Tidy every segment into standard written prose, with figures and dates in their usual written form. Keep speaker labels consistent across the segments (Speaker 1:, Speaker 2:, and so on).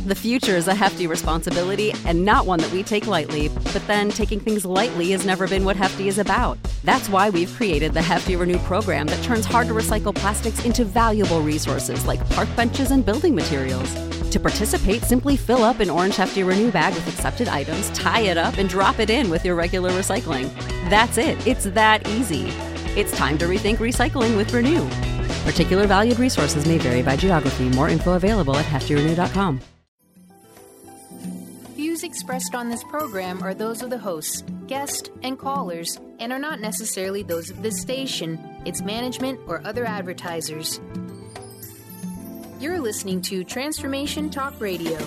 Speaker 1: The future is a hefty responsibility and not one that we take lightly, but then taking things lightly has never been what Hefty is about. That's why we've created the Hefty Renew program that turns hard-to-recycle plastics into valuable resources like park benches and building materials. To participate, simply fill up an orange Hefty Renew bag with accepted items, tie it up, and drop it in with your regular recycling. That's it. It's that easy. It's time to rethink recycling with Renew. Particular valued resources may vary by geography. More info available at heftyrenew.com.
Speaker 2: Views expressed on this program are those of the hosts, guests, and callers, and are not necessarily those of this station, its management, or other advertisers. You're listening to Transformation Talk Radio.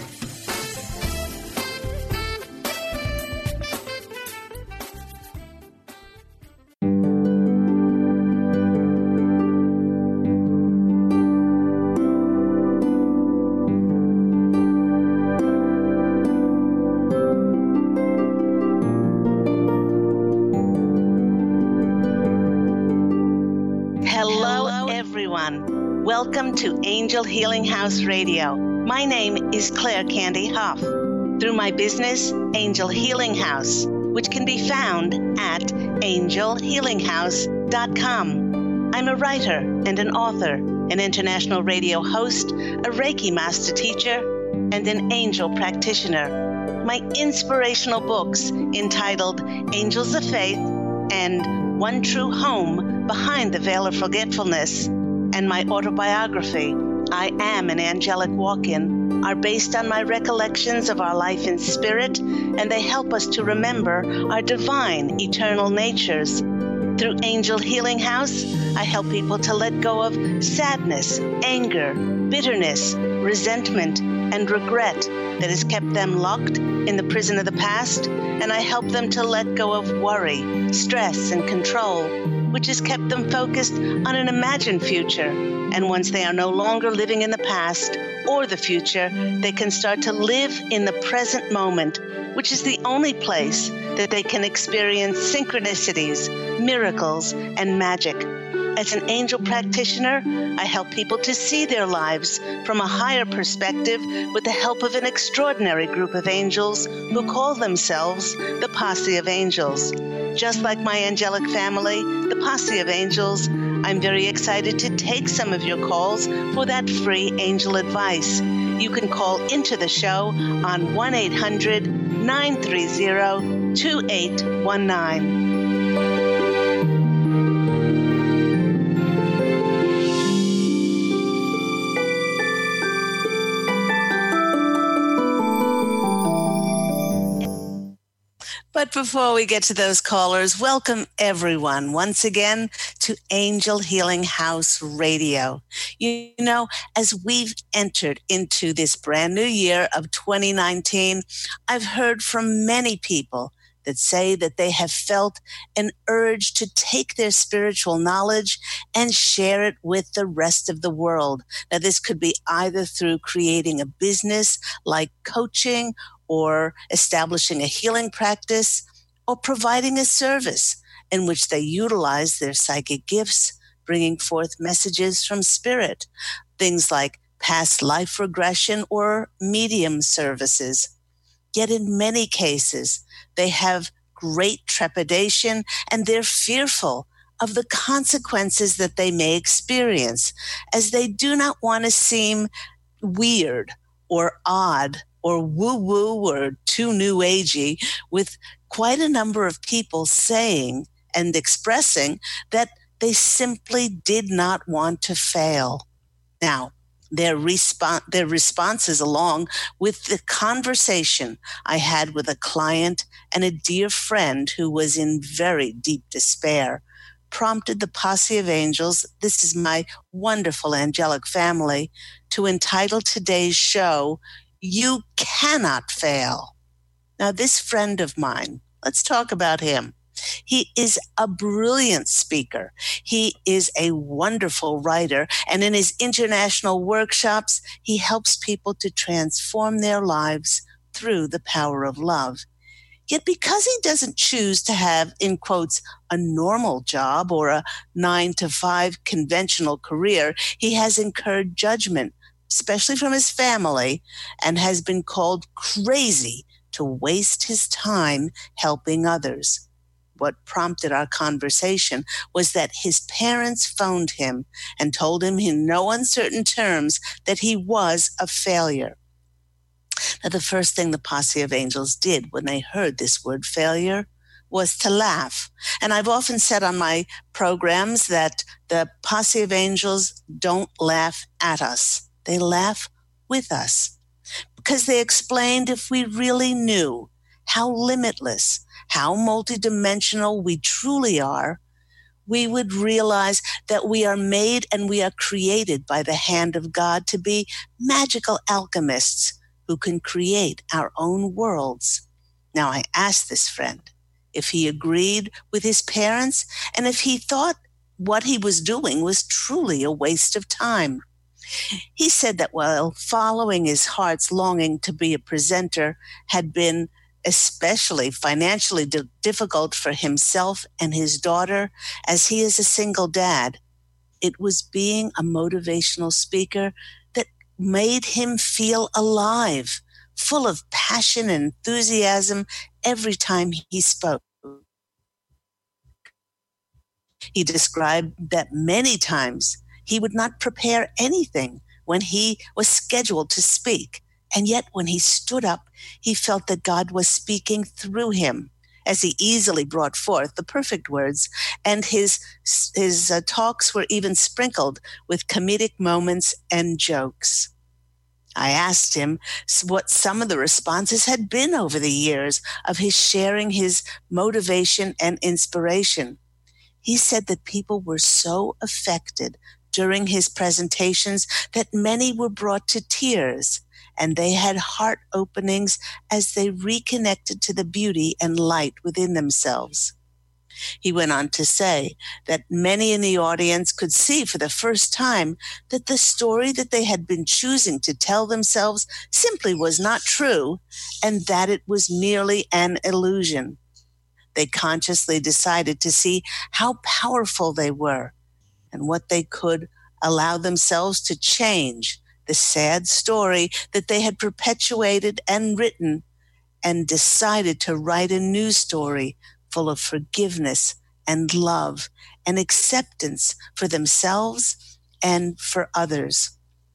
Speaker 3: Welcome to Angel Healing House Radio. My name is Claire Candy Huff. Through my business, Angel Healing House, which can be found at angelhealinghouse.com. I'm a writer and an author, an international radio host, a Reiki master teacher, and an angel practitioner. My inspirational books entitled Angels of Faith and One True Home Behind the Veil of Forgetfulness, and my autobiography, I Am an Angelic Walk-In, are based on my recollections of our life in spirit, and they help us to remember our divine, eternal natures. Through Angel Healing House, I help people to let go of sadness, anger, bitterness, resentment, and regret that has kept them locked in the prison of the past, and I help them to let go of worry, stress, and control, which has kept them focused on an imagined future. And once they are no longer living in the past or the future, they can start to live in the present moment, which is the only place that they can experience synchronicities, miracles, and magic. As an angel practitioner, I help people to see their lives from a higher perspective with the help of an extraordinary group of angels who call themselves the Posse of Angels. Just like my angelic family, the Posse of Angels, I'm very excited to take some of your calls for that free angel advice. You can call into the show on 1-800-930-2819. But before we get to those callers, welcome everyone once again to Angel Healing House Radio. You know, as we've entered into this brand new year of 2019, I've heard from many people that say that they have felt an urge to take their spiritual knowledge and share it with the rest of the world. Now, this could be either through creating a business like coaching, or establishing a healing practice, or providing a service in which they utilize their psychic gifts, bringing forth messages from spirit, things like past life regression or medium services. Yet in many cases, they have great trepidation and they're fearful of the consequences that they may experience, as they do not want to seem weird or odd or woo-woo or too new agey, with quite a number of people saying and expressing that they simply did not want to fail. Now, their responses along with the conversation I had with a client and a dear friend who was in very deep despair prompted the Posse of Angels, this is my wonderful angelic family, to entitle today's show, You Cannot Fail. Now, this friend of mine, let's talk about him. He is a brilliant speaker. He is a wonderful writer. And in his international workshops, he helps people to transform their lives through the power of love. Yet because he doesn't choose to have, in quotes, a normal job or a 9-to-5 conventional career, he has incurred judgment especially from his family, and has been called crazy to waste his time helping others. What prompted our conversation was that his parents phoned him and told him in no uncertain terms that he was a failure. Now, the first thing the Posse of Angels did when they heard this word failure was to laugh. And I've often said on my programs that the Posse of Angels don't laugh at us. They laugh with us, because they explained if we really knew how limitless, how multidimensional we truly are, we would realize that we are made and we are created by the hand of God to be magical alchemists who can create our own worlds. Now, I asked this friend if he agreed with his parents and if he thought what he was doing was truly a waste of time. He said that while following his heart's longing to be a presenter had been especially financially difficult for himself and his daughter, as he is a single dad, it was being a motivational speaker that made him feel alive, full of passion and enthusiasm every time he spoke. He described that many times he would not prepare anything when he was scheduled to speak. And yet when he stood up, he felt that God was speaking through him as he easily brought forth the perfect words. And his talks were even sprinkled with comedic moments and jokes. I asked him what some of the responses had been over the years of his sharing his motivation and inspiration. He said that people were so affected during his presentations that many were brought to tears, and they had heart openings as they reconnected to the beauty and light within themselves. He went on to say that many in the audience could see for the first time that the story that they had been choosing to tell themselves simply was not true, and that it was merely an illusion. They consciously decided to see how powerful they were and what they could allow themselves to change the sad story that they had perpetuated and written, and decided to write a new story full of forgiveness and love and acceptance for themselves and for others.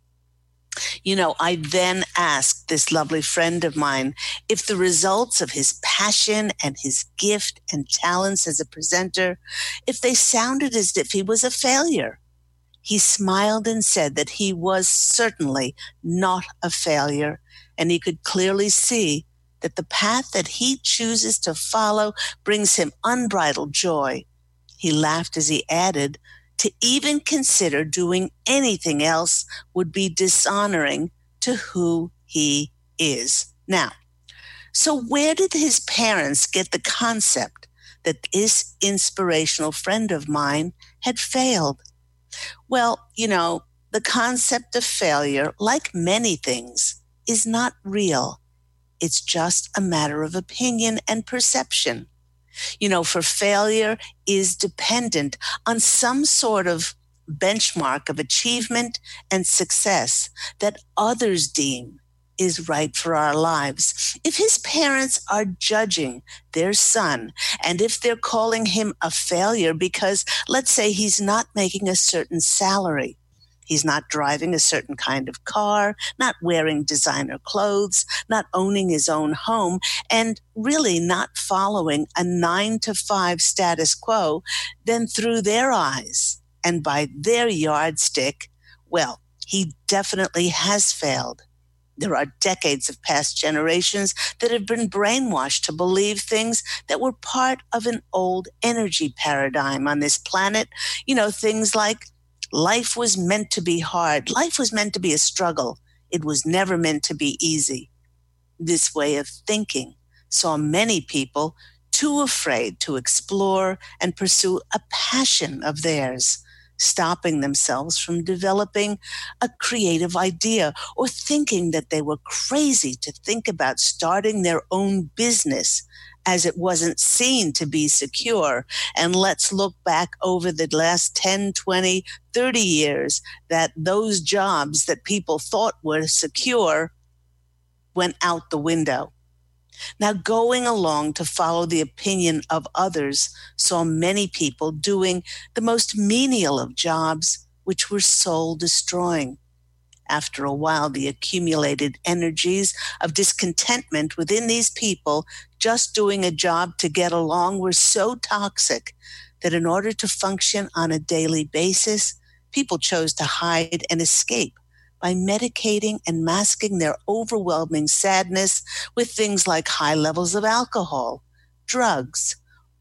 Speaker 3: You know, I then asked this lovely friend of mine if the results of his passion and his gift and talents as a presenter, if they sounded as if he was a failure. He smiled and said that he was certainly not a failure, and he could clearly see that the path that he chooses to follow brings him unbridled joy. He laughed as he added, to even consider doing anything else would be dishonoring to who he is. Now, so where did his parents get the concept that this inspirational friend of mine had failed? Well, you know, the concept of failure, like many things, is not real. It's just a matter of opinion and perception. You know, for failure is dependent on some sort of benchmark of achievement and success that others deem is right for our lives. If his parents are judging their son, and if they're calling him a failure because, let's say, he's not making a certain salary, he's not driving a certain kind of car, not wearing designer clothes, not owning his own home, and really not following a 9-to-5 status quo, then through their eyes and by their yardstick, well, he definitely has failed. There are decades of past generations that have been brainwashed to believe things that were part of an old energy paradigm on this planet. You know, things like life was meant to be hard. Life was meant to be a struggle. It was never meant to be easy. This way of thinking saw many people too afraid to explore and pursue a passion of theirs, stopping themselves from developing a creative idea or thinking that they were crazy to think about starting their own business as it wasn't seen to be secure. And let's look back over the last 10, 20, 30 years that those jobs that people thought were secure went out the window. Now, going along to follow the opinion of others saw many people doing the most menial of jobs, which were soul-destroying. After a while, the accumulated energies of discontentment within these people just doing a job to get along were so toxic that in order to function on a daily basis, people chose to hide and escape by medicating and masking their overwhelming sadness with things like high levels of alcohol, drugs,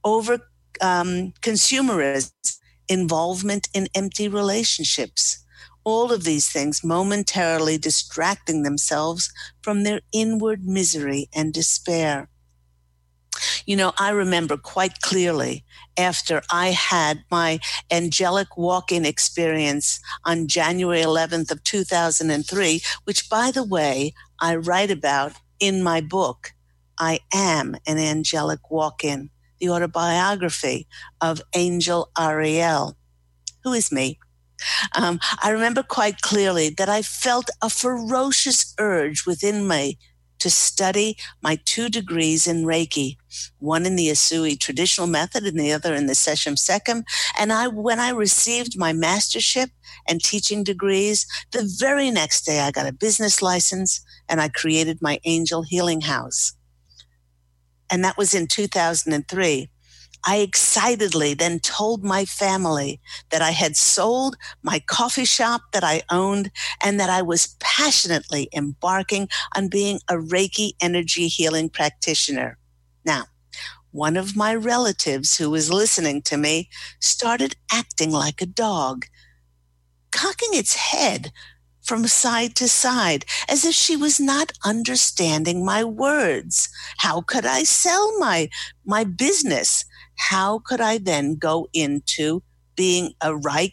Speaker 3: consumerism, involvement in empty relationships. All of these things momentarily distracting themselves from their inward misery and despair. You know, I remember quite clearly after I had my angelic walk-in experience on January 11th of 2003, which, by the way, I write about in my book, I Am an Angelic Walk-In, the autobiography of Angel Ariel, who is me. I remember quite clearly that I felt a ferocious urge within me to study my 2 degrees in Reiki, one in the Usui traditional method and the other in the Seshem Sekem. And when I received my mastership and teaching degrees, the very next day I got a business license and I created my Angel Healing House. And that was in 2003. I excitedly then told my family that I had sold my coffee shop that I owned and that I was passionately embarking on being a Reiki energy healing practitioner. Now, one of my relatives who was listening to me started acting like a dog, cocking its head from side to side, as if she was not understanding my words. How could I sell my business? How could I then go into being a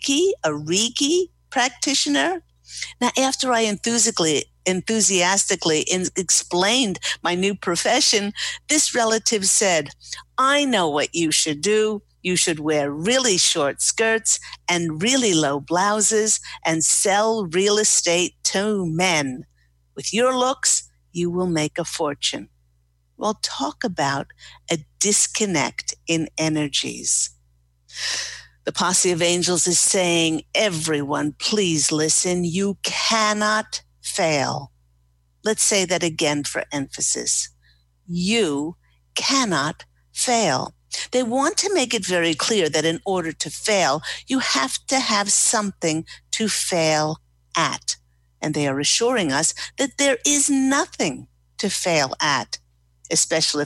Speaker 3: Reiki practitioner? Now, after I enthusiastically explained my new profession, this relative said, I know what you should do. You should wear really short skirts and really low blouses and sell real estate to men. With your looks, you will make a fortune. Well, talk about a disconnect in energies. The Posse of Angels is saying, everyone, please listen. You cannot fail. Let's say that again for emphasis. You cannot fail. They want to make it very clear that in order to fail, you have to have something to fail at. And they are assuring us that there is nothing to fail at, especially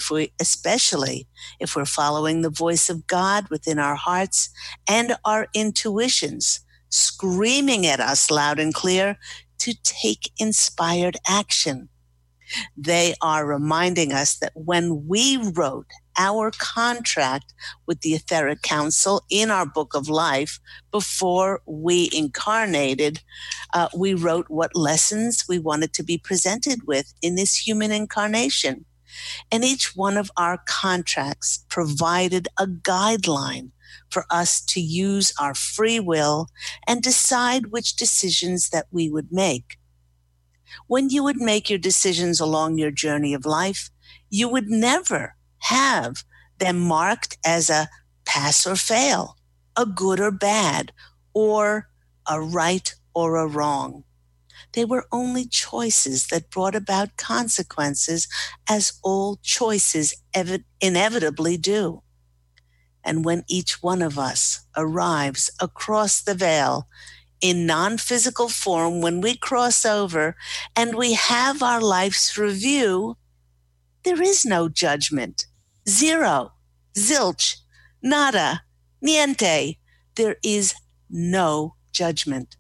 Speaker 3: if we're following the voice of God within our hearts and our intuitions, screaming at us loud and clear to take inspired action. They are reminding us that when we wrote our contract with the Etheric Council in our Book of Life, before we incarnated, we wrote what lessons we wanted to be presented with in this human incarnation. And each one of our contracts provided a guideline for us to use our free will and decide which decisions that we would make. When you would make your decisions along your journey of life, you would never have them marked as a pass or fail, a good or bad, or a right or a wrong. They were only choices that brought about consequences, as all choices inevitably do. And when each one of us arrives across the veil in non-physical form, when we cross over and we have our life's review, there is no judgment. Zero, zilch, nada, niente. There is no judgment.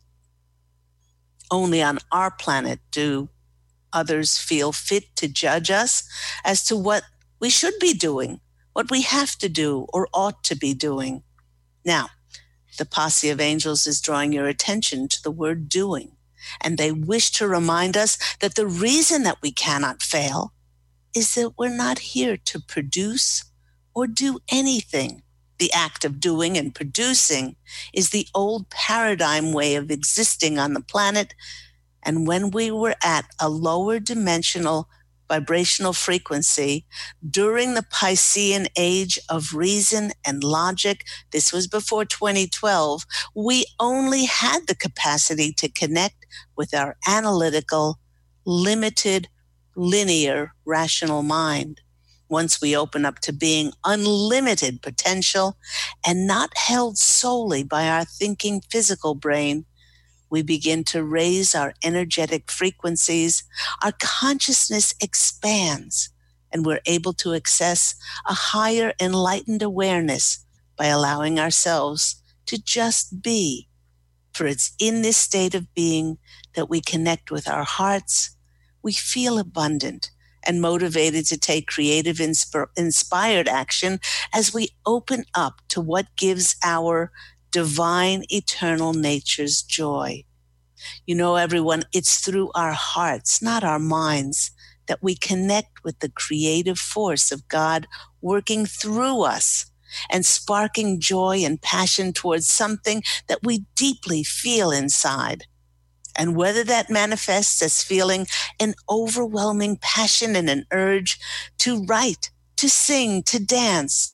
Speaker 3: Only on our planet do others feel fit to judge us as to what we should be doing, what we have to do or ought to be doing. Now, the Posse of Angels is drawing your attention to the word doing, and they wish to remind us that the reason that we cannot fail is that we're not here to produce or do anything. The act of doing and producing is the old paradigm way of existing on the planet. And when we were at a lower dimensional vibrational frequency during the Piscean age of reason and logic, this was before 2012, we only had the capacity to connect with our analytical, limited, linear, rational mind. Once we open up to being unlimited potential and not held solely by our thinking physical brain, we begin to raise our energetic frequencies, our consciousness expands, and we're able to access a higher enlightened awareness by allowing ourselves to just be. For it's in this state of being that we connect with our hearts, we feel abundant and motivated to take creative, inspired action as we open up to what gives our divine, eternal nature's joy. You know, everyone, it's through our hearts, not our minds, that we connect with the creative force of God working through us and sparking joy and passion towards something that we deeply feel inside. And whether that manifests as feeling an overwhelming passion and an urge to write, to sing, to dance,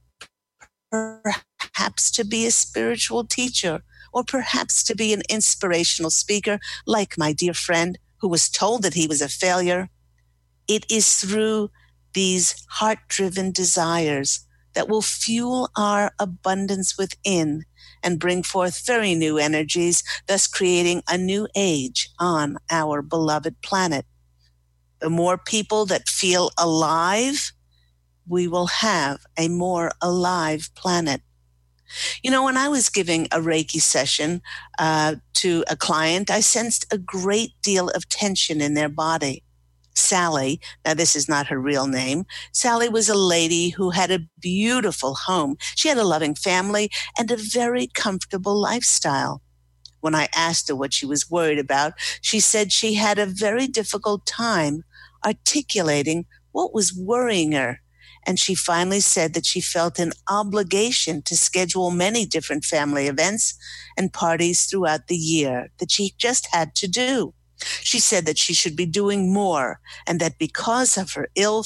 Speaker 3: perhaps to be a spiritual teacher, or perhaps to be an inspirational speaker, like my dear friend who was told that he was a failure. It is through these heart-driven desires that will fuel our abundance within and bring forth very new energies, thus creating a new age on our beloved planet. The more people that feel alive, we will have a more alive planet. You know, when I was giving a Reiki session to a client, I sensed a great deal of tension in their body. Sally, now this is not her real name, Sally was a lady who had a beautiful home. She had a loving family and a very comfortable lifestyle. When I asked her what she was worried about, she said she had a very difficult time articulating what was worrying her. And she finally said that she felt an obligation to schedule many different family events and parties throughout the year that she just had to do. She said that she should be doing more and that because of her ill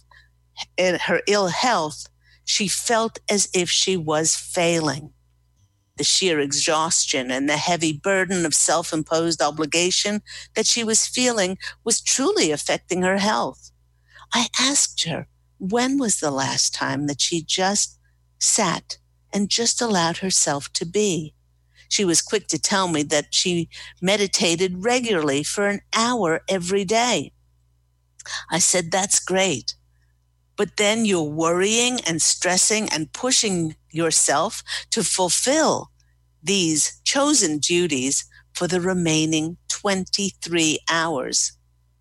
Speaker 3: health, she felt as if she was failing. The sheer exhaustion and the heavy burden of self-imposed obligation that she was feeling was truly affecting her health. I asked her, when was the last time that she just sat and just allowed herself to be? She was quick to tell me that she meditated regularly for an hour every day. I said, that's great. But then you're worrying and stressing and pushing yourself to fulfill these chosen duties for the remaining 23 hours.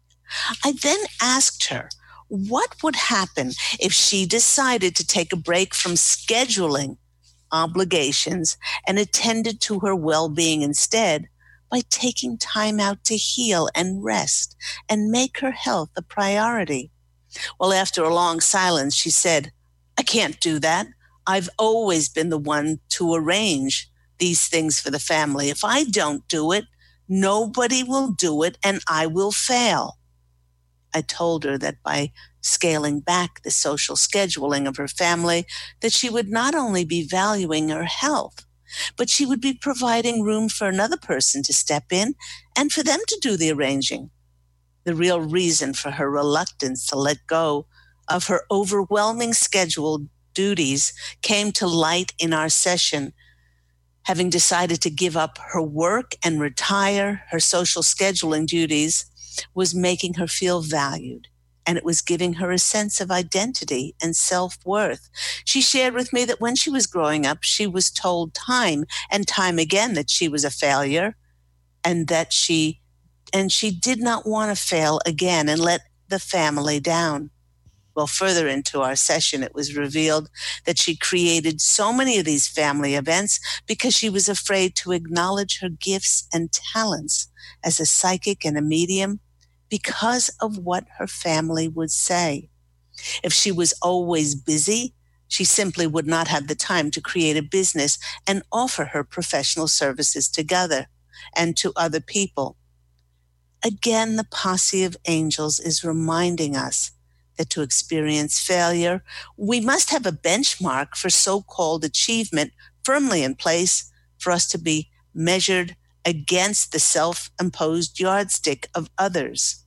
Speaker 3: I then asked her, what would happen if she decided to take a break from scheduling obligations and attended to her well-being instead by taking time out to heal and rest and make her health a priority? Well, after a long silence, she said, I can't do that. I've always been the one to arrange these things for the family. If I don't do it, nobody will do it and I will fail. I told her that by scaling back the social scheduling of her family, that she would not only be valuing her health, but she would be providing room for another person to step in and for them to do the arranging. The real reason for her reluctance to let go of her overwhelming scheduled duties came to light in our session. Having decided to give up her work and retire, her social scheduling duties was making her feel valued, and it was giving her a sense of identity and self-worth. She shared with me that when she was growing up, she was told time and time again that she was a failure and that she did not want to fail again and let the family down. Well, further into our session, it was revealed that she created so many of these family events because she was afraid to acknowledge her gifts and talents as a psychic and a medium, because of what her family would say. If she was always busy, she simply would not have the time to create a business and offer her professional services together and to other people. Again, the posse of angels is reminding us that to experience failure, we must have a benchmark for so-called achievement firmly in place for us to be measured against the self-imposed yardstick of others.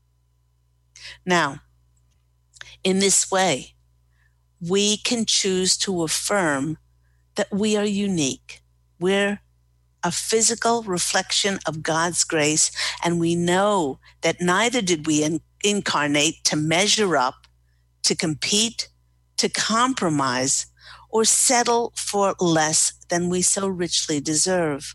Speaker 3: Now, in this way, we can choose to affirm that we are unique. We're a physical reflection of God's grace, and we know that neither did we incarnate to measure up, to compete, to compromise, or settle for less than we so richly deserve.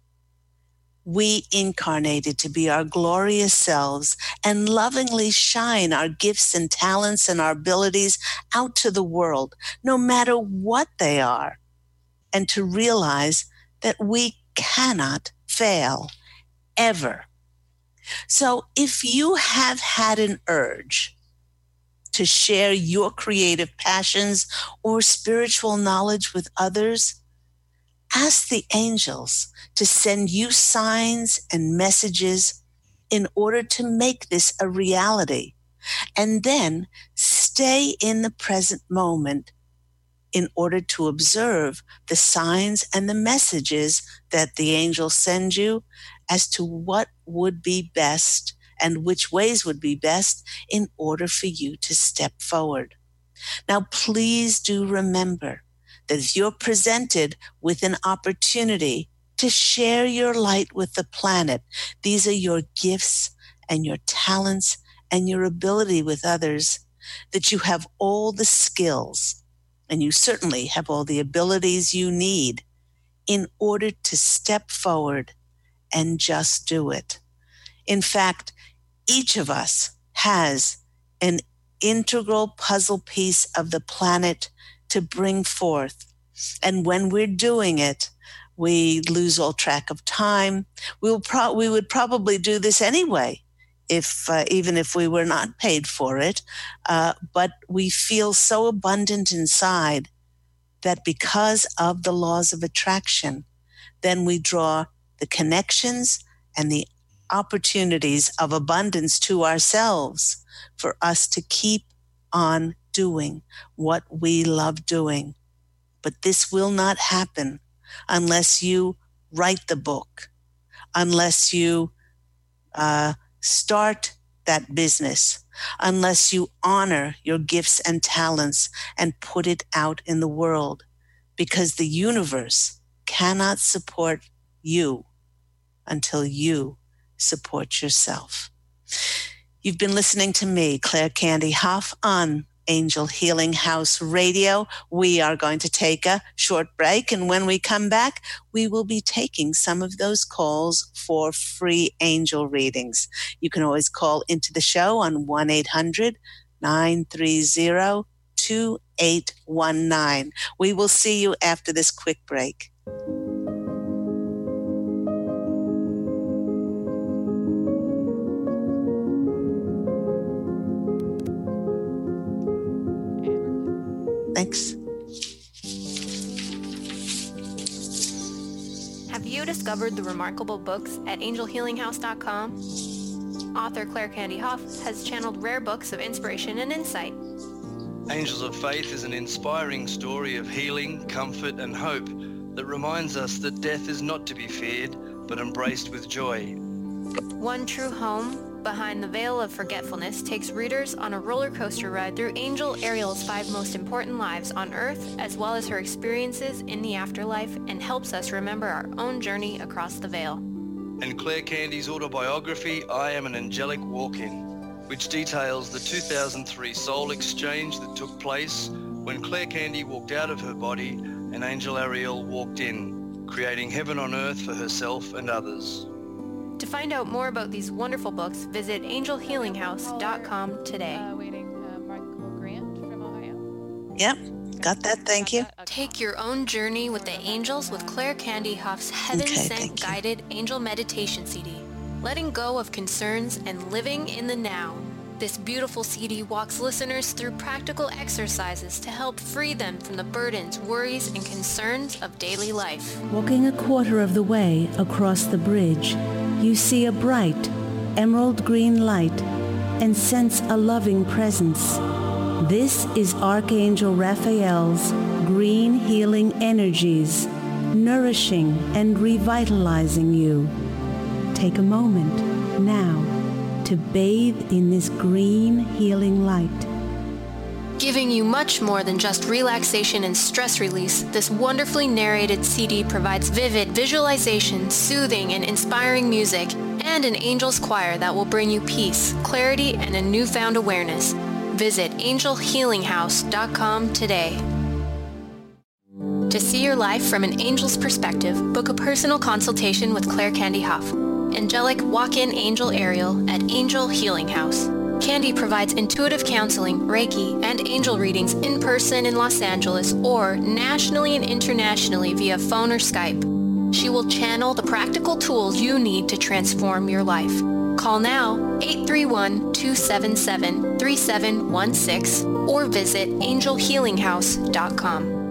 Speaker 3: We incarnated to be our glorious selves and lovingly shine our gifts and talents and our abilities out to the world, no matter what they are, and to realize that we cannot fail, ever. So if you have had an urge to share your creative passions or spiritual knowledge with others, ask the angels to send you signs and messages in order to make this a reality. And then stay in the present moment in order to observe the signs and the messages that the angels send you as to what would be best and which ways would be best in order for you to step forward. Now, please do remember that if you're presented with an opportunity to share your light with the planet, these are your gifts and your talents and your ability with others, that you have all the skills and you certainly have all the abilities you need in order to step forward and just do it. In fact, each of us has an integral puzzle piece of the planet to bring forth. And when we're doing it, we lose all track of time. We would probably do this anyway, even if we were not paid for it. But we feel so abundant inside that because of the laws of attraction, then we draw the connections and the opportunities of abundance to ourselves for us to keep on doing what we love doing. But this will not happen unless you write the book, unless you start that business, unless you honor your gifts and talents and put it out in the world, because the universe cannot support you until you support yourself. You've been listening to me, Claire Candy Hough, on Angel Healing House Radio. We are going to take a short break, and when we come back, we will be taking some of those calls for free angel readings. You can always call into the show on 1-800-930-2819. We will see you after this quick break. Thanks.
Speaker 4: Have you discovered the remarkable books at angelhealinghouse.com? Author Claire Candy Hough has channeled rare books of inspiration and insight.
Speaker 5: Angels of Faith is an inspiring story of healing, comfort, and hope that reminds us that death is not to be feared, but embraced with joy.
Speaker 4: One True Home, Behind the Veil of Forgetfulness, takes readers on a roller coaster ride through Angel Ariel's 5 most important lives on Earth, as well as her experiences in the afterlife, and helps us remember our own journey across the veil.
Speaker 5: And Claire Candy's autobiography, I Am an Angelic Walk-In, which details the 2003 soul exchange that took place when Claire Candy walked out of her body and Angel Ariel walked in, creating heaven on earth for herself and others.
Speaker 4: To find out more about these wonderful books, visit angelhealinghouse.com today.
Speaker 6: Michael Grant from Ohio.
Speaker 3: Yep, got that. Thank you.
Speaker 4: Take your own journey with the angels with Claire Candy Hough's Heaven Sent Guided Angel Meditation CD. letting go of concerns and living in the now. This beautiful CD walks listeners through practical exercises to help free them from the burdens, worries, and concerns of daily life.
Speaker 7: Walking a quarter of the way across the bridge, you see a bright, emerald green light and sense a loving presence. This is Archangel Raphael's green healing energies, nourishing and revitalizing you. Take a moment now to bathe in this green healing light.
Speaker 4: Giving you much more than just relaxation and stress release, this wonderfully narrated CD provides vivid visualization, soothing and inspiring music, and an angel's choir that will bring you peace, clarity, and a newfound awareness. Visit angelhealinghouse.com today. To see your life from an angel's perspective, book a personal consultation with Claire Candy Huff, Angelic Walk-In Angel Ariel at Angel Healing House. Candy provides intuitive counseling, Reiki, and angel readings in person in Los Angeles or nationally and internationally via phone or Skype. She will channel the practical tools you need to transform your life. Call now 831-277-3716 or visit angelhealinghouse.com.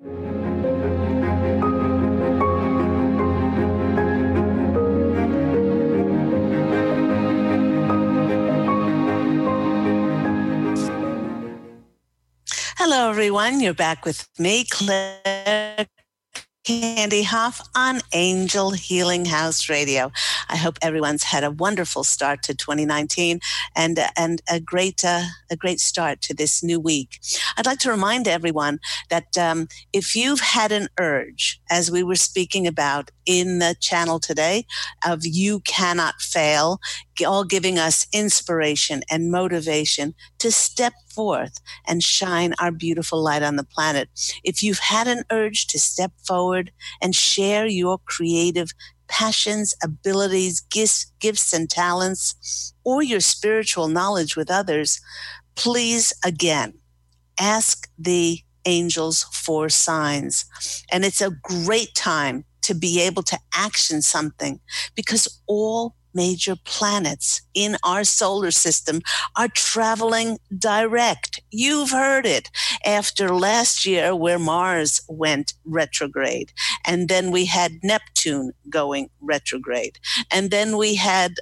Speaker 3: Hello, everyone. You're back with me, Claire Candy Huff on Angel Healing House Radio. I hope everyone's had a wonderful start to 2019 and a great start to this new week. I'd like to remind everyone that if you've had an urge, as we were speaking about in the channel today, of You Cannot Fail, all giving us inspiration and motivation to step forth and shine our beautiful light on the planet. If you've had an urge to step forward and share your creative passions, abilities, gifts and talents, or your spiritual knowledge with others, please, again, ask the angels for signs. And it's a great time to be able to action something, because all major planets in our solar system are traveling direct. You've heard it. After last year where Mars went retrograde, and then we had Neptune going retrograde, and then we had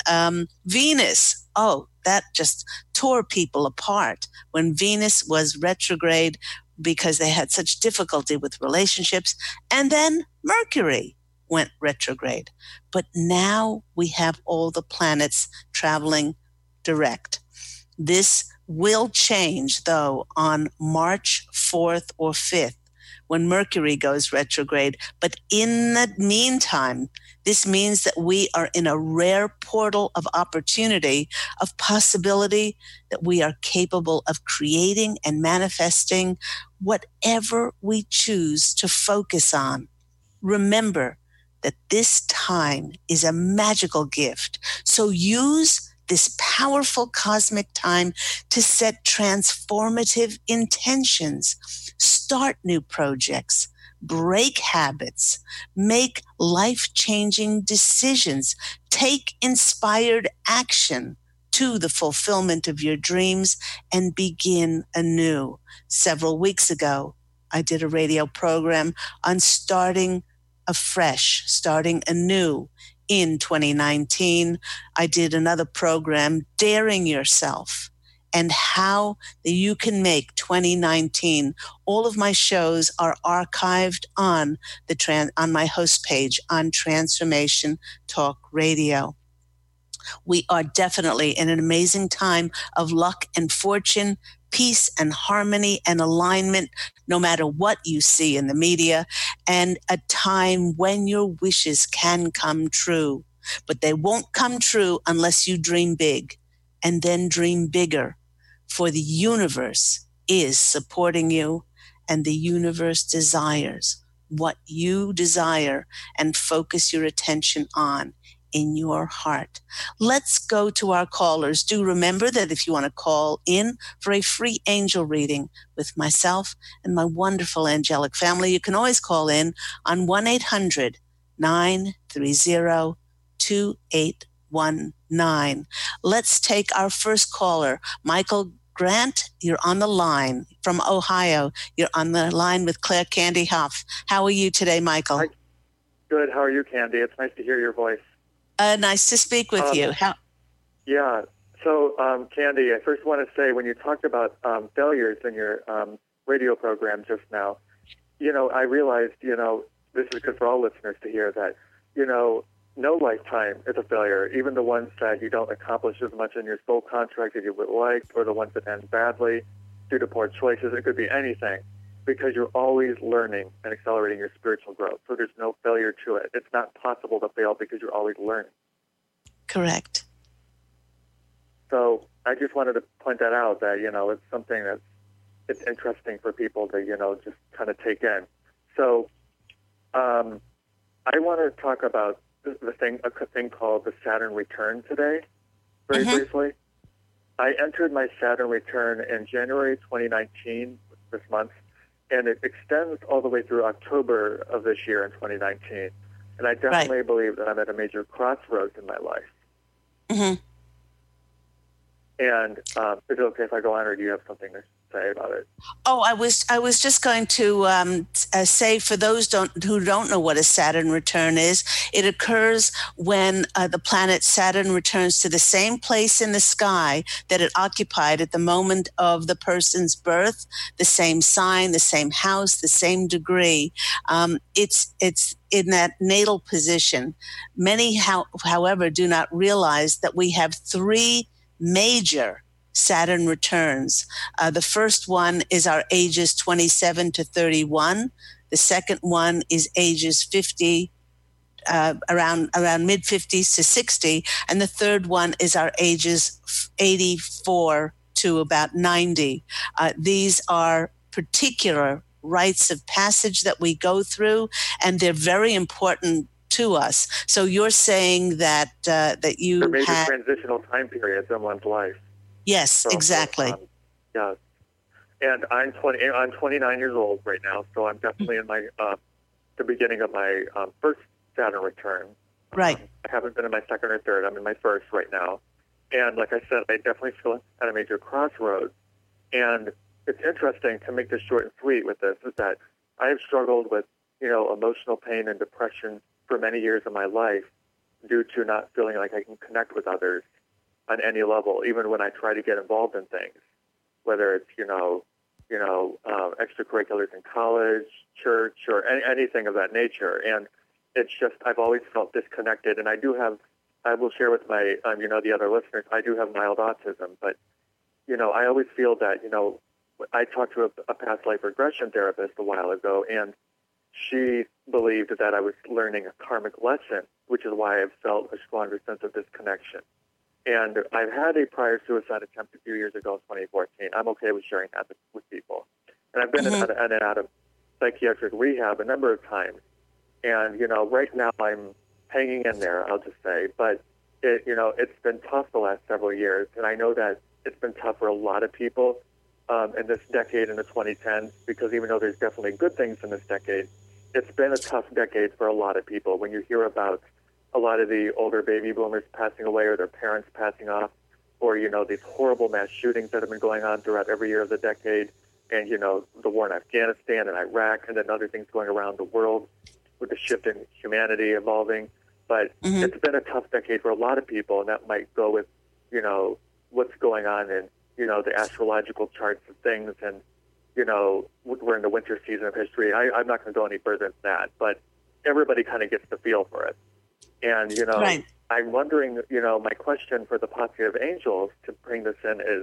Speaker 3: Venus. Oh, that just tore people apart when Venus was retrograde because they had such difficulty with relationships, and then Mercury went retrograde. But now we have all the planets traveling direct. This will change, though, on March 4th or 5th when Mercury goes retrograde. But in the meantime, this means that we are in a rare portal of opportunity, of possibility, that we are capable of creating and manifesting whatever we choose to focus on. Remember that this time is a magical gift. So use this powerful cosmic time to set transformative intentions, start new projects, break habits, make life-changing decisions, take inspired action to the fulfillment of your dreams, and begin anew. Several weeks ago, I did a radio program on starting afresh, starting anew in 2019. I did another program, Daring Yourself, and how that you can make 2019. All of my shows are archived on on my host page on Transformation Talk Radio. We are definitely in an amazing time of luck and fortune, peace and harmony and alignment, no matter what you see in the media, and a time when your wishes can come true. But they won't come true unless you dream big, and then dream bigger, for the universe is supporting you, and the universe desires what you desire and focus your attention on in your heart. Let's go to our callers. Do remember that if you want to call in for a free angel reading with myself and my wonderful angelic family, you can always call in on 1-800-930-28 Let's take our first caller. Michael Grant, you're on the line from Ohio. You're on the line with Claire Candy Huff. How are you today, Michael?
Speaker 8: Hi. Good. How are you, Candy? It's nice to hear your voice.
Speaker 3: Nice to speak with you.
Speaker 8: Yeah. So, Candy, I first want to say, when you talked about failures in your radio program just now, I realized, this is good for all listeners to hear that, no lifetime is a failure, even the ones that you don't accomplish as much in your soul contract as you would like, or the ones that end badly due to poor choices. It could be anything, because you're always learning and accelerating your spiritual growth. So there's no failure to it. It's not possible to fail because you're always learning.
Speaker 3: Correct.
Speaker 8: So I just wanted to point that out, that, it's something it's interesting for people to, just kind of take in. So I want to talk about a thing called the Saturn return today, very briefly. I entered my Saturn return in January 2019, this month, and it extends all the way through October of this year in 2019. And I definitely believe that I'm at a major crossroads in my life.
Speaker 3: Mm-hmm.
Speaker 8: And is it okay if I go on, or do you have something to say about it?
Speaker 3: Oh, I was just going to say, for those who don't know what a Saturn return is, it occurs when the planet Saturn returns to the same place in the sky that it occupied at the moment of the person's birth, the same sign, the same house, the same degree. It's in that natal position. Many, however, do not realize that we have three major Saturn returns. The first one is our ages 27 to 31. The second one is ages 50, around mid 50s to 60. And the third one is our ages 84 to about 90. These are particular rites of passage that we go through, and they're very important to us. So you're saying that you
Speaker 8: They're major
Speaker 3: had
Speaker 8: transitional time periods in one's life.
Speaker 3: Yes,
Speaker 8: So,
Speaker 3: exactly.
Speaker 8: Yes. And I'm 29 years old right now, so I'm definitely in my the beginning of my first Saturn return.
Speaker 3: Right.
Speaker 8: I haven't been in my second or third. I'm in my first right now. And like I said, I definitely feel at a major crossroads. And it's interesting, to make this short and sweet with this, is that I have struggled with, emotional pain and depression for many years of my life due to not feeling like I can connect with others on any level, even when I try to get involved in things, whether it's, extracurriculars in college, church, or anything of that nature. And it's just, I've always felt disconnected. And I will share with my, the other listeners, I do have mild autism, but, I always feel that, I talked to a past life regression therapist a while ago, and she believed that I was learning a karmic lesson, which is why I've felt a stronger sense of disconnection. And I've had a prior suicide attempt a few years ago in 2014. I'm okay with sharing that with people. And I've been in and out of psychiatric rehab a number of times. And, right now I'm hanging in there, I'll just say. But, it's been tough the last several years. And I know that it's been tough for a lot of people in this decade, in the 2010s, because even though there's definitely good things in this decade, it's been a tough decade for a lot of people. When you hear about a lot of the older baby boomers passing away, or their parents passing off, or, these horrible mass shootings that have been going on throughout every year of the decade, and, the war in Afghanistan and Iraq, and then other things going around the world with the shift in humanity evolving. But it's been a tough decade for a lot of people, and that might go with, what's going on in, the astrological charts of things, and, we're in the winter season of history. I'm not going to go any further than that, but everybody kind of gets the feel for it. And,
Speaker 3: Right.
Speaker 8: I'm wondering, my question for the Posse of Angels to bring this in is,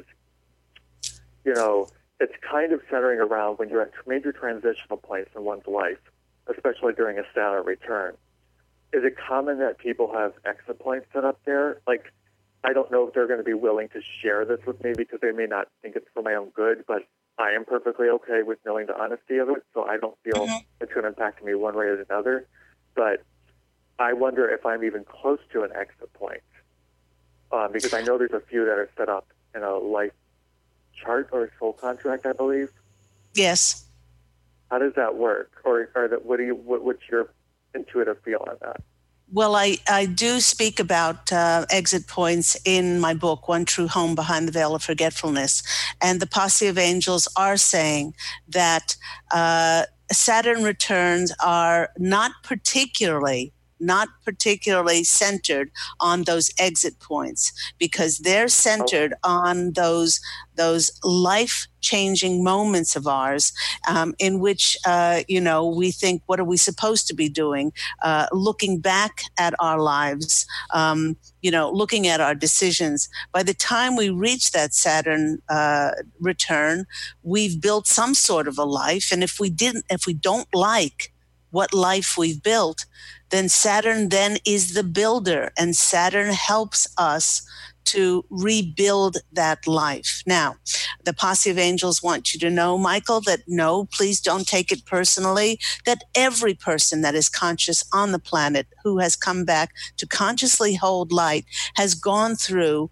Speaker 8: it's kind of centering around when you're at major transitional points in one's life, especially during a Saturn return. Is it common that people have exit points set up there? Like, I don't know if they're going to be willing to share this with me, because they may not think it's for my own good, but I am perfectly okay with knowing the honesty of it, so I don't feel it's going to impact me one way or another. But I wonder if I'm even close to an exit point, because I know there's a few that are set up in a life chart or a soul contract, I believe.
Speaker 3: Yes.
Speaker 8: How does that work? Or what's your intuitive feel on that?
Speaker 3: Well, I do speak about exit points in my book, One True Home Behind the Veil of Forgetfulness. And the Posse of Angels are saying that Saturn returns are not particularly centered on those exit points, because they're centered on those life-changing moments of ours, in which we think, what are we supposed to be doing? Looking back at our lives, looking at our decisions. By the time we reach that Saturn return, we've built some sort of a life, and if we don't like what life we've built, then Saturn then is the builder, and Saturn helps us to rebuild that life. Now, the Posse of Angels want you to know, Michael, that no, please don't take it personally, that every person that is conscious on the planet who has come back to consciously hold light has gone through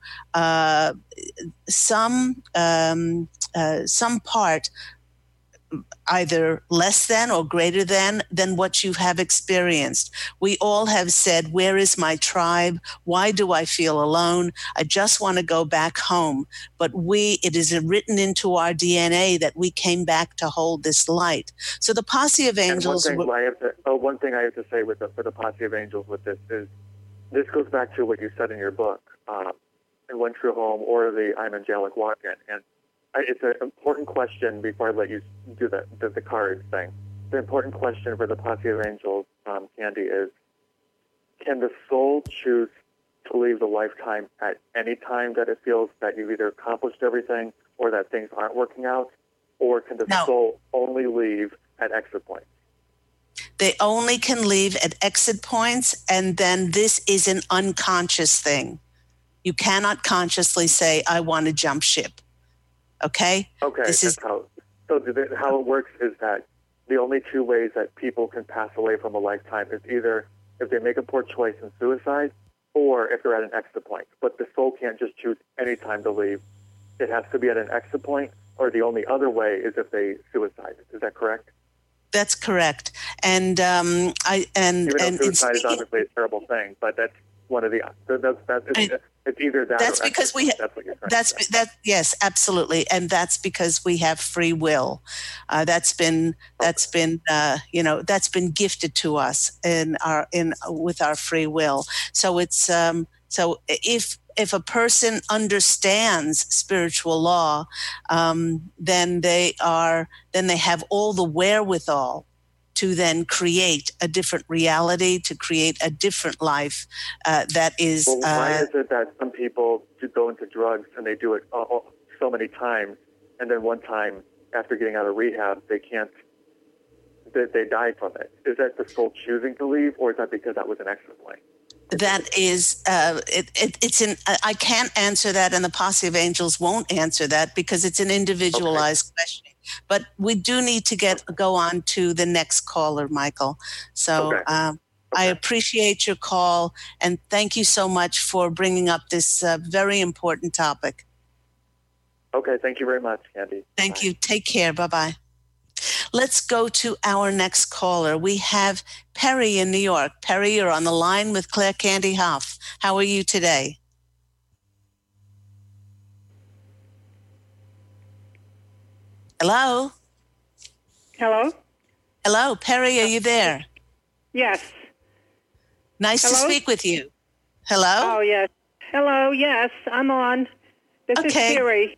Speaker 3: some part, either less than or greater than what you have experienced. We all have said, where is my tribe? Why do I feel alone? I just want to go back home. But it is written into our DNA that we came back to hold this light. So the Posse of Angels...
Speaker 8: And one thing I have to say for the Posse of Angels with this is, this goes back to what you said in your book, in One True Home, or the I'm Angelic Walk-In. And it's an important question before I let you do the card thing. The important question for the Posse of Angels, Candy, is, can the soul choose to leave the lifetime at any time that it feels that you've either accomplished everything or that things aren't working out? Or can the soul only leave at exit points?
Speaker 3: They only can leave at exit points, and then this is an unconscious thing. You cannot consciously say, I want to jump ship. Okay?
Speaker 8: Okay. How it works is that the only two ways that people can pass away from a lifetime is either if they make a poor choice and suicide, or if they're at an exit point. But the soul can't just choose any time to leave. It has to be at an exit point, or the only other way is if they suicide. Is that correct?
Speaker 3: That's correct. And
Speaker 8: suicide is obviously a terrible thing, but that's one of the it's either that. That's
Speaker 3: because
Speaker 8: that's what you're trying to say.
Speaker 3: Yes, absolutely, and that's because we have free will. That's been gifted to us with our free will. So it's so if a person understands spiritual law, then they have all the wherewithal to then create a different reality, to create a different life that is...
Speaker 8: Well, why is it that some people go into drugs and they do it so many times, and then one time after getting out of rehab, they die from it? Is that the soul choosing to leave, or is that because that was an exit point?
Speaker 3: That is, I can't answer that, and the Posse of Angels won't answer that because it's an individualized question. But we do need to go on to the next caller, Michael. So I appreciate your call, and thank you so much for bringing up this very important topic.
Speaker 8: Okay, thank you very much, Candy.
Speaker 3: Thank you. Take care. Bye-bye. Let's go to our next caller. We have Perry in New York. Perry, you're on the line with Claire Candy Hough. How are you today? Hello? Hello, Perry, are you there?
Speaker 9: Yes.
Speaker 3: Nice to speak with you. Hello?
Speaker 9: Oh, yes. Hello, yes, I'm on. This is Siri.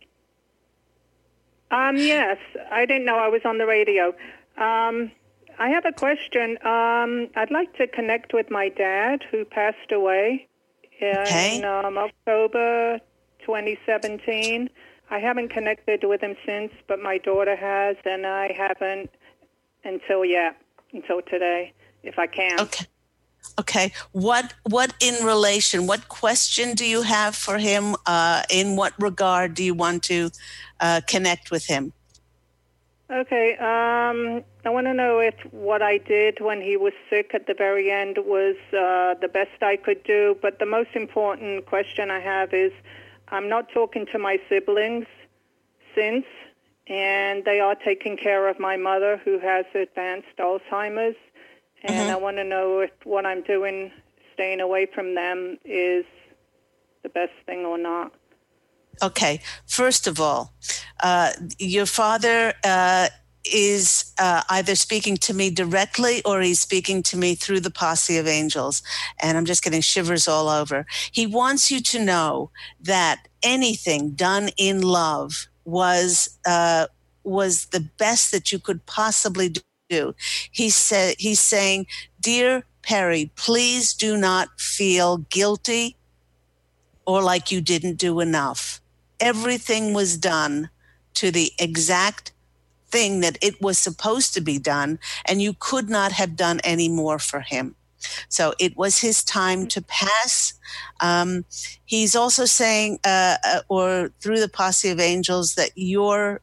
Speaker 9: Yes, I didn't know I was on the radio. I have a question. I'd like to connect with my dad, who passed away in October 2017. I haven't connected with him since, but my daughter has, and I haven't until today, if I can.
Speaker 3: Okay. What question do you have for him? In what regard do you want to connect with him?
Speaker 9: Okay. I want to know if what I did when he was sick at the very end was the best I could do. But the most important question I have is, I'm not talking to my siblings since, and they are taking care of my mother, who has advanced Alzheimer's. And I want to know if what I'm doing staying away from them is the best thing or not.
Speaker 3: Okay. First of all, your father is either speaking to me directly or he's speaking to me through the posse of angels. And I'm just getting shivers all over. He wants you to know that anything done in love was the best that you could possibly do. He's saying, dear Perry, please do not feel guilty or like you didn't do enough. Everything was done to the exact thing that it was supposed to be done, and you could not have done any more for him. So it was his time to pass. He's also saying, or through the posse of angels, that your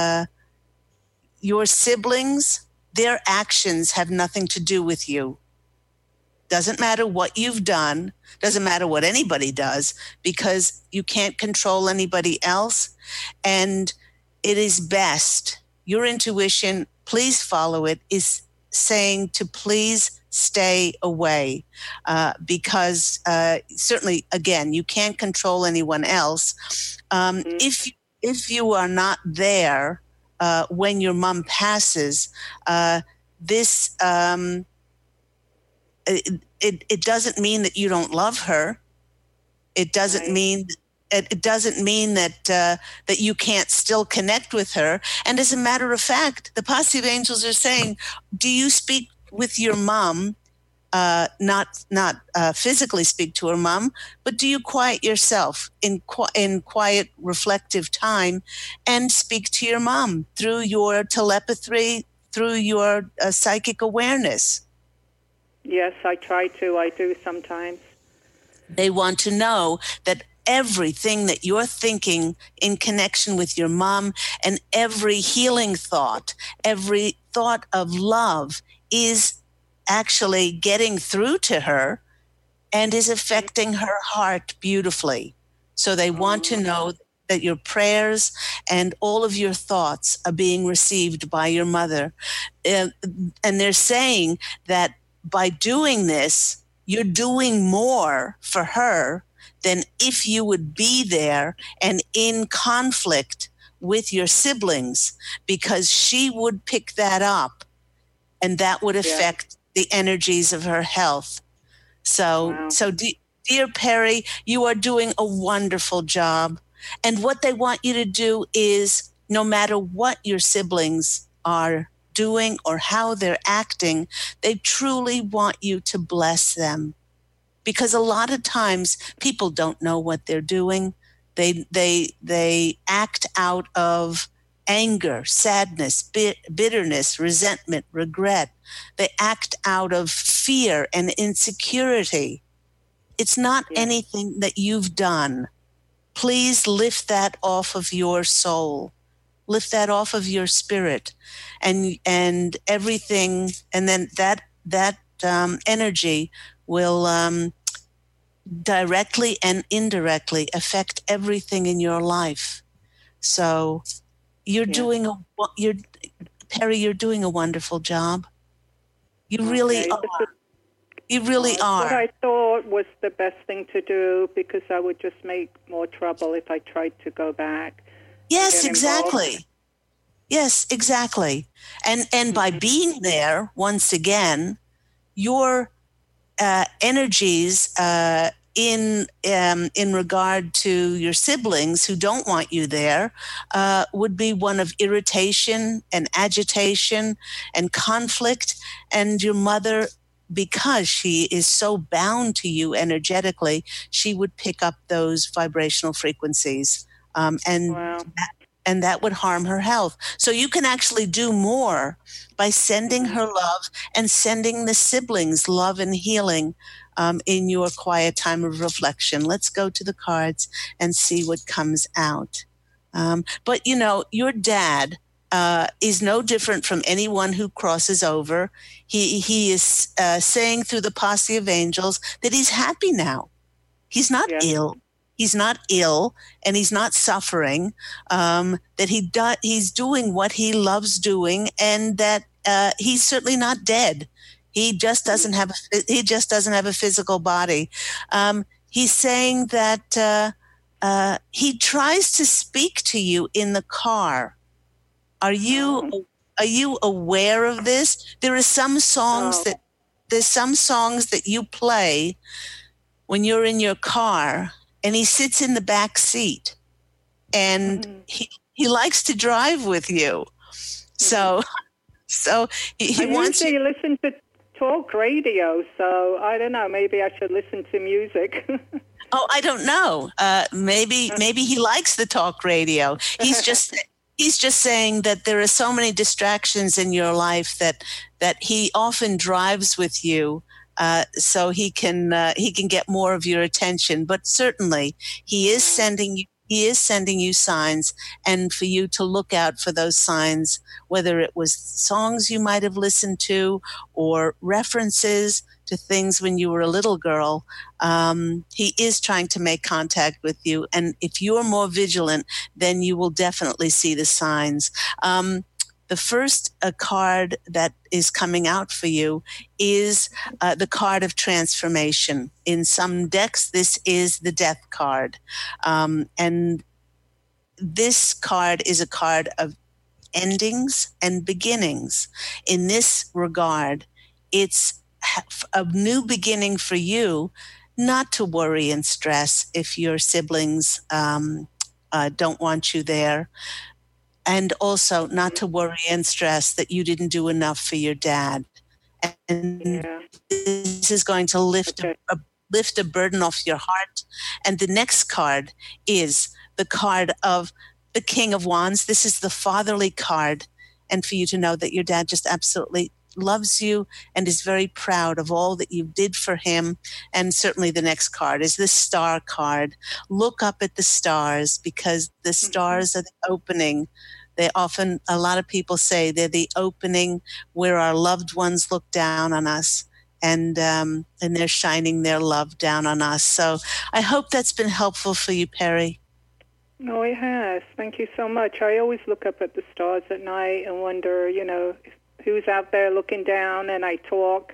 Speaker 3: siblings, their actions have nothing to do with you. Doesn't matter what you've done, doesn't matter what anybody does, because you can't control anybody else. And it is best, your intuition, please follow it, is saying to please stay away, because certainly, again, you can't control anyone else. If you are not there when your mom passes, this it doesn't mean that you don't love her. It doesn't mean that that you can't still connect with her. And as a matter of fact, the posse of angels are saying, do you speak with your mom? Not physically speak to her mom, but do you quiet yourself in quiet, reflective time and speak to your mom through your telepathy, through your psychic awareness?
Speaker 9: Yes, I try to. I do sometimes.
Speaker 3: They want to know that everything that you're thinking in connection with your mom and every healing thought, every thought of love is actually getting through to her and is affecting her heart beautifully. So they want to know that your prayers and all of your thoughts are being received by your mother. And they're saying that by doing this, you're doing more for her than if you would be there and in conflict with your siblings, because she would pick that up and that would affect the energies of her health. So dear Perry, you are doing a wonderful job. And what they want you to do is, no matter what your siblings are doing or how they're acting, they truly want you to bless them. Because a lot of times people don't know what they're doing. They act out of anger, sadness, bitterness, resentment, regret. They act out of fear and insecurity. It's not anything that you've done. Please lift that off of your soul. Lift that off of your spirit, and everything, and then that energy will directly and indirectly affect everything in your life. So you're doing Perry, you're doing a wonderful job. You really are. You really are.
Speaker 9: What I thought was the best thing to do, because I would just make more trouble if I tried to go back.
Speaker 3: Yes, exactly. Yes, exactly. And by being there once again, your energies in regard to your siblings who don't want you there would be one of irritation and agitation and conflict. And your mother, because she is so bound to you energetically, she would pick up those vibrational frequencies. And that would harm her health. So you can actually do more by sending her love and sending the siblings love and healing in your quiet time of reflection. Let's go to the cards and see what comes out. But, you know, your dad is no different from anyone who crosses over. He is saying through the posse of angels that he's happy now. He's not ill. He's not ill and he's not suffering, that he's doing what he loves doing, and that he's certainly not dead. He just doesn't have a physical body. He's saying that he tries to speak to you in the car. Are you aware of this? There are some songs that you play when you're in your car, and he sits in the back seat, and he likes to drive with you. So he wants
Speaker 9: to listen to talk radio, so I don't know, maybe I should listen to music.
Speaker 3: Oh, I don't know. Maybe he likes the talk radio. He's just saying that there are so many distractions in your life that he often drives with you, so he can get more of your attention. But certainly, he is sending you signs, and for you to look out for those signs, whether it was songs you might have listened to or references to things when you were a little girl. He is trying to make contact with you. And if you're more vigilant, then you will definitely see the signs. The first card that is coming out for you is the card of transformation. In some decks, this is the death card. And this card is a card of endings and beginnings. In this regard, it's a new beginning for you, not to worry and stress if your siblings don't want you there. And also not to worry and stress that you didn't do enough for your dad. And this is going to lift a burden off your heart. And the next card is the card of the King of Wands. This is the fatherly card. And for you to know that your dad just absolutely loves you and is very proud of all that you did for him. And certainly the next card is the Star card. Look up at the stars, because the stars are the opening. A lot of people say they're the opening where our loved ones look down on us, and they're shining their love down on us. So I hope that's been helpful for you, Perry.
Speaker 9: No, it has. Thank you so much. I always look up at the stars at night and wonder, who's out there looking down, and I talk.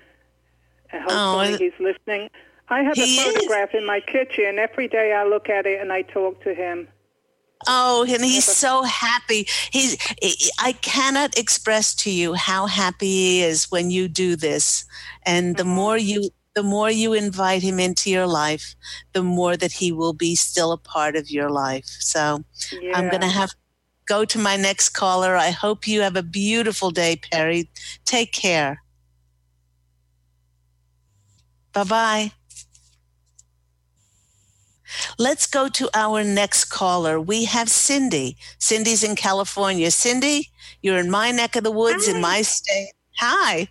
Speaker 9: And hopefully he's listening. I have a photograph in my kitchen. Every day I look at it and I talk to him.
Speaker 3: Oh, and he's so happy. I cannot express to you how happy he is when you do this. And the more you invite him into your life, the more that he will be still a part of your life. So I'm going to have to go to my next caller. I hope you have a beautiful day, Perry. Take care. Bye-bye. Let's go to our next caller. We have Cindy. Cindy's in California. Cindy, you're in my neck of the woods. Hi. In my state. Hi.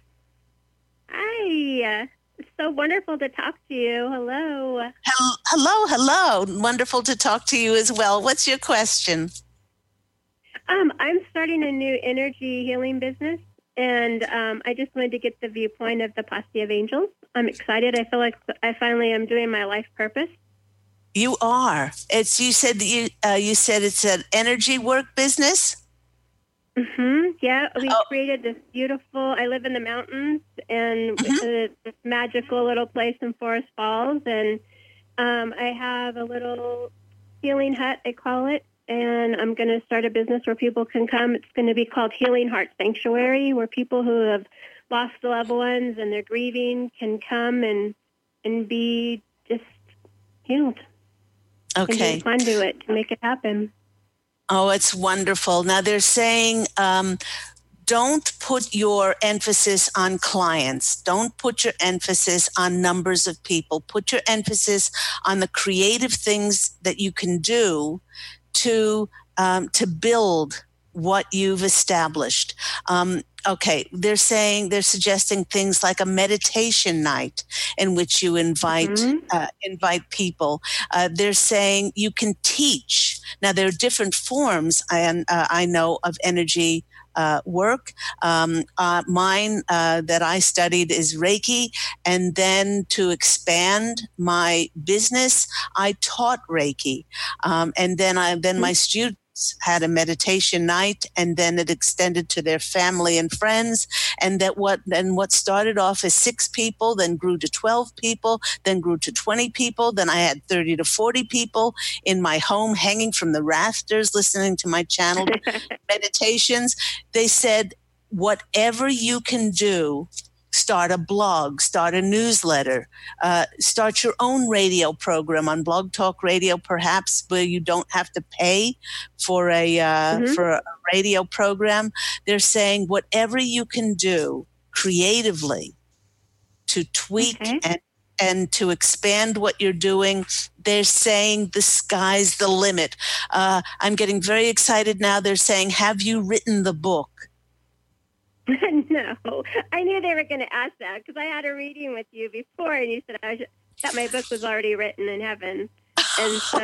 Speaker 10: Hi. It's so wonderful to talk to you. Hello.
Speaker 3: Hello. Wonderful to talk to you as well. What's your question?
Speaker 10: I'm starting a new energy healing business, and I just wanted to get the viewpoint of the Posse of Angels. I'm excited. I feel like I finally am doing my life purpose.
Speaker 3: You are. You said it's an energy work business?
Speaker 10: Mm-hmm. Yeah, we created this beautiful, I live in the mountains, and this magical little place in Forest Falls, and I have a little healing hut, I call it, and I'm going to start a business where people can come. It's going to be called Healing Heart Sanctuary, where people who have lost loved ones and they're grieving can come and be just healed.
Speaker 3: Okay.
Speaker 10: And conduit to make it happen.
Speaker 3: Oh, it's wonderful. Now they're saying don't put your emphasis on clients. Don't put your emphasis on numbers of people. Put your emphasis on the creative things that you can do to build what you've established. Okay, they're suggesting things like a meditation night in which you invite people. They're saying you can teach. Now there are different forms I know of energy work. Mine that I studied is Reiki, and then to expand my business, I taught Reiki, and then my students had a meditation night, and then it extended to their family and friends. And what started off as 6 people, then grew to 12 people, then grew to 20 people. Then I had 30 to 40 people in my home hanging from the rafters, listening to my channeled meditations. They said, whatever you can do, start a blog, start a newsletter, start your own radio program on Blog Talk Radio, perhaps, where you don't have to pay for for a radio program. They're saying whatever you can do creatively to tweak and to expand what you're doing. They're saying the sky's the limit. I'm getting very excited now. They're saying, have you written the book?
Speaker 10: No, I knew they were going to ask that because I had a reading with you before, and you said that my book was already written in heaven, and so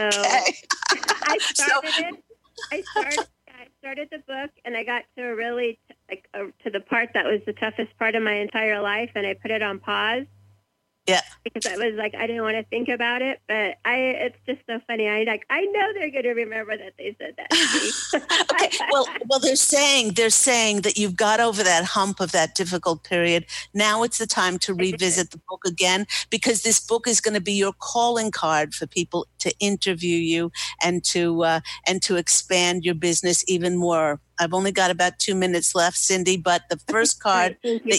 Speaker 10: I started it. I started the book, and I got to really to the part that was the toughest part of my entire life, and I put it on pause.
Speaker 3: Yeah,
Speaker 10: because I was like, I didn't want to think about it, but it's just so funny. I know they're going to remember that they said that to me.
Speaker 3: Okay. Well, they're saying that you've got over that hump of that difficult period. Now it's the time to revisit the book again, because this book is going to be your calling card for people to interview you and to expand your business even more. I've only got about 2 minutes left, Cindy, but the first card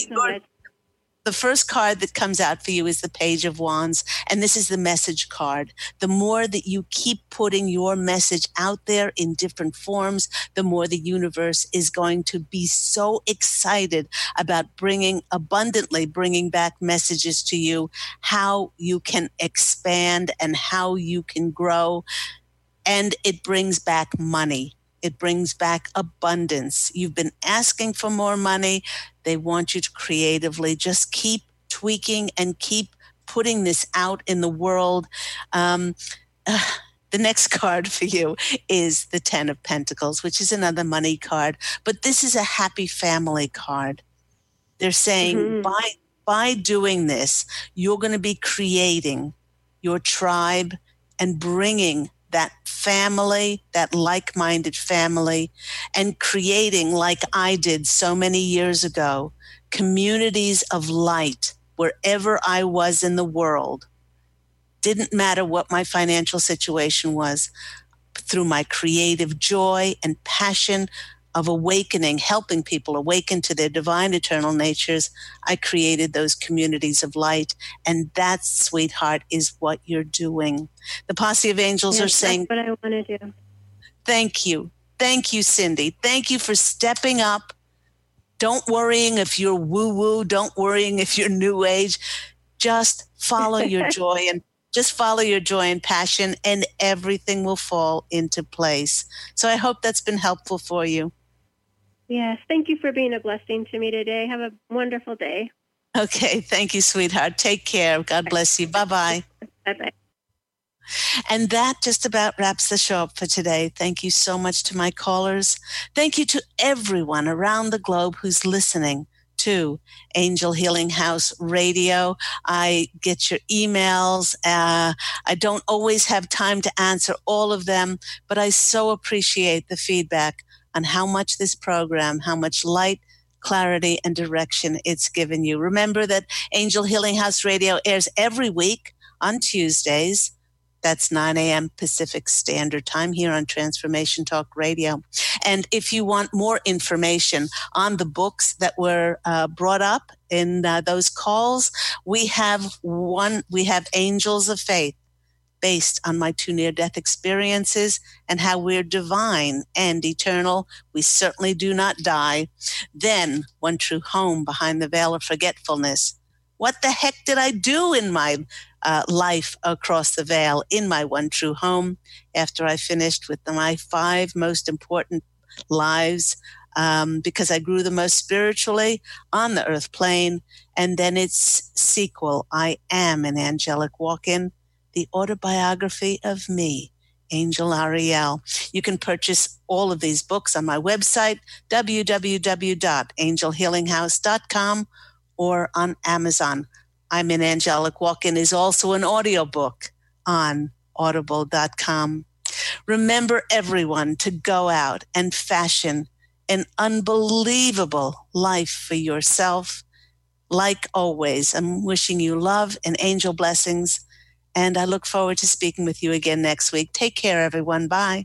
Speaker 3: the first card that comes out for you is the Page of Wands, and this is the message card. The more that you keep putting your message out there in different forms, the more the universe is going to be so excited about bringing back messages to you, how you can expand and how you can grow. And it brings back money. It brings back abundance. You've been asking for more money. They want you to creatively just keep tweaking and keep putting this out in the world. The next card for you is the 10 of Pentacles, which is another money card. But this is a happy family card. They're saying by doing this, you're going to be creating your tribe and bringing that family, that like-minded family, and creating, like I did so many years ago, communities of light wherever I was in the world. Didn't matter what my financial situation was. Through my creative joy and passion of awakening, helping people awaken to their divine eternal natures, I created those communities of light. And that, sweetheart, is what you're doing. The Posse of Angels are saying,
Speaker 10: that's what I want to do.
Speaker 3: Thank you. Thank you, Cindy. Thank you for stepping up. Don't worrying if you're woo-woo. Don't worrying if you're new age. Just follow your joy and passion, and everything will fall into place. So I hope that's been helpful for you.
Speaker 10: Yes. Thank you for being a blessing to me today. Have a wonderful day.
Speaker 3: Okay. Thank you, sweetheart. Take care. God bless you. Bye-bye.
Speaker 10: Bye-bye.
Speaker 3: And that just about wraps the show up for today. Thank you so much to my callers. Thank you to everyone around the globe who's listening to Angel Healing House Radio. I get your emails. I don't always have time to answer all of them, but I so appreciate the feedback on how much this program, how much light, clarity, and direction it's given you. Remember that Angel Healing House Radio airs every week on Tuesdays. That's 9 a.m. Pacific Standard Time here on Transformation Talk Radio. And if you want more information on the books that were brought up in those calls, we have Angels of Faith, based on my 2 near-death experiences and how we're divine and eternal. We certainly do not die. Then, One True Home, Behind the Veil of Forgetfulness. What the heck did I do in my life across the veil in my One True Home after I finished with my 5 most important lives, because I grew the most spiritually on the earth plane. And then its sequel, I Am an Angelic Walk-In, the autobiography of me, Angel Ariel. You can purchase all of these books on my website, www.angelhealinghouse.com, or on Amazon. I'm an Angelic Walk-In is also an audiobook on audible.com. Remember, everyone, to go out and fashion an unbelievable life for yourself. Like always, I'm wishing you love and angel blessings, and I look forward to speaking with you again next week. Take care, everyone. Bye.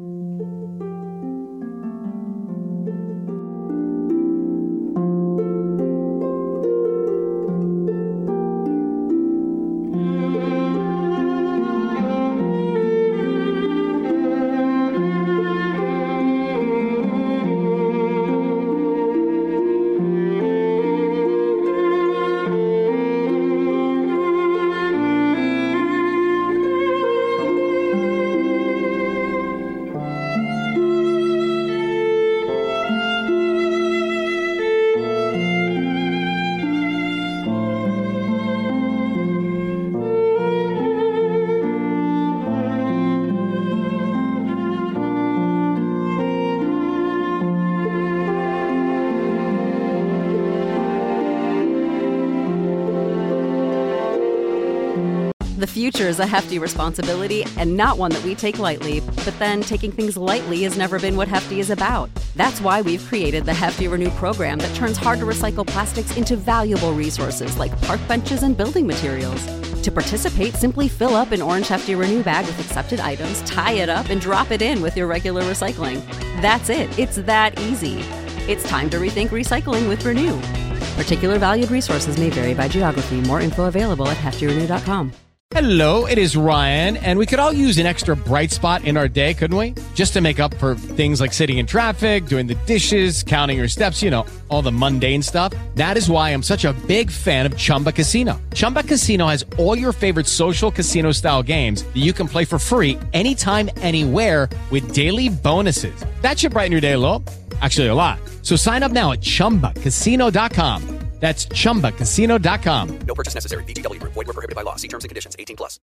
Speaker 1: The future is a hefty responsibility and not one that we take lightly, but then taking things lightly has never been what Hefty is about. That's why we've created the Hefty Renew program that turns hard-to-recycle plastics into valuable resources like park benches and building materials. To participate, simply fill up an orange Hefty Renew bag with accepted items, tie it up, and drop it in with your regular recycling. That's it. It's that easy. It's time to rethink recycling with Renew. Particular valued resources may vary by geography. More info available at heftyrenew.com.
Speaker 11: Hello, it is Ryan, and we could all use an extra bright spot in our day, couldn't we? Just to make up for things like sitting in traffic, doing the dishes, counting your steps, you know, all the mundane stuff. That is why I'm such a big fan of Chumba Casino. Chumba Casino has all your favorite social casino-style games that you can play for free anytime, anywhere with daily bonuses. That should brighten your day a little. Actually, a lot. So sign up now at ChumbaCasino.com. That's ChumbaCasino.com.
Speaker 12: No purchase necessary. VGW Group. Void where prohibited by law. See terms and conditions. 18+.